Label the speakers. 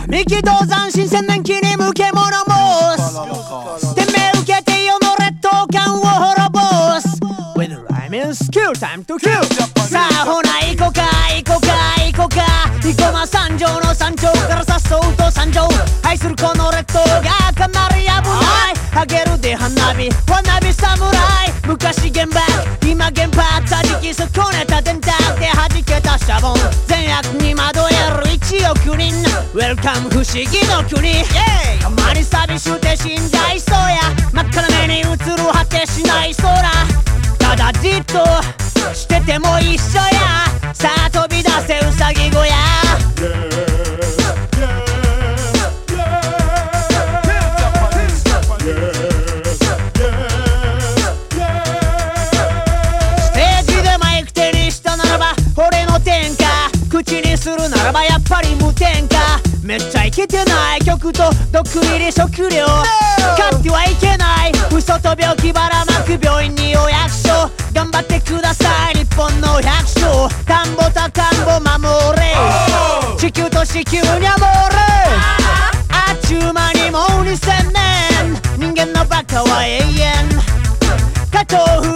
Speaker 1: 三木道山新鮮年期に向け物申す。てめえ受けて世の劣等感を滅ぼす。 With rhyme is skill time to kill。 さあほな行こか行こか行こか。生駒三条の山頂からさっそうと参上。愛するこの列島がかなり危ない。あげるで花火わなび侍。昔原爆今原発はじき損ねた電卓で弾けたシャボン。善悪に惑える1億人。ウェルカム不思議の国。たまに寂しくて死んじゃいそうや。真っ赤な目に映る果てしない空。ただじっとしてても一緒や。さあ飛び出せウサギ小屋。ステージでマイク手にしたならば俺の天下。口にするならばやっぱり無添加。めっちゃイケてない曲と毒入り食料。勝ってはいけない嘘と病気ばらまく病院にお役所。頑張ってください日本の百姓。田んぼと田んぼ守れ。地球と地球に守れ。あっちゅう間にもう2000年。人間のバカは永遠。加藤